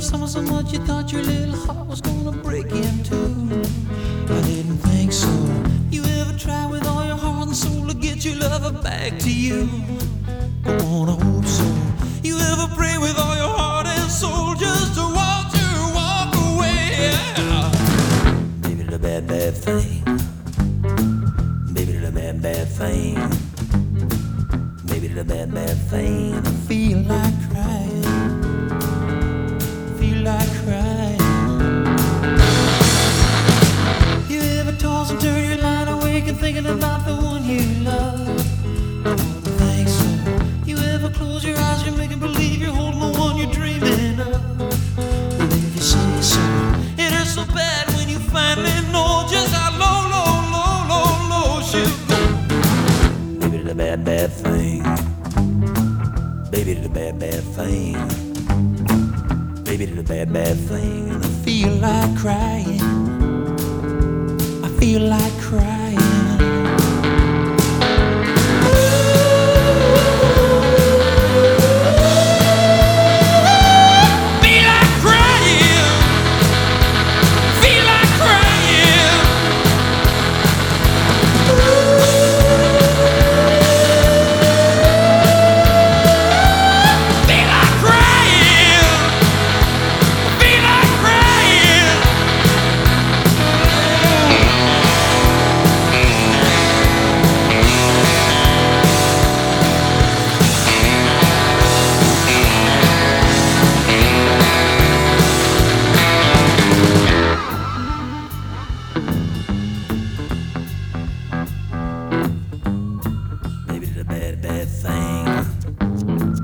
love someone so much you thought your little heart was gonna break in two. I didn't think so. You ever try with all your heart and soul to get your lover back to you? Go on, I hope so. You ever pray with all your heart and soul just to watch her walk away? Baby, the bad, bad thing. Baby, the bad, bad thing. Baby, the bad, bad thing. I feel like crying. Feel like crying. You ever toss and turn your line awake and thinking about the one you love? I don't think so. You ever close your eyes, you're making believe you're holding the one you're dreaming of? Well, if you say so, it hurts so bad when you finally know just how low, low, low, low, low she'll go. Baby, the bad, bad thing. Baby, the bad, bad thing. Baby, the bad, bad thing. And I feel like crying. I feel like crying. Bad, bad thing.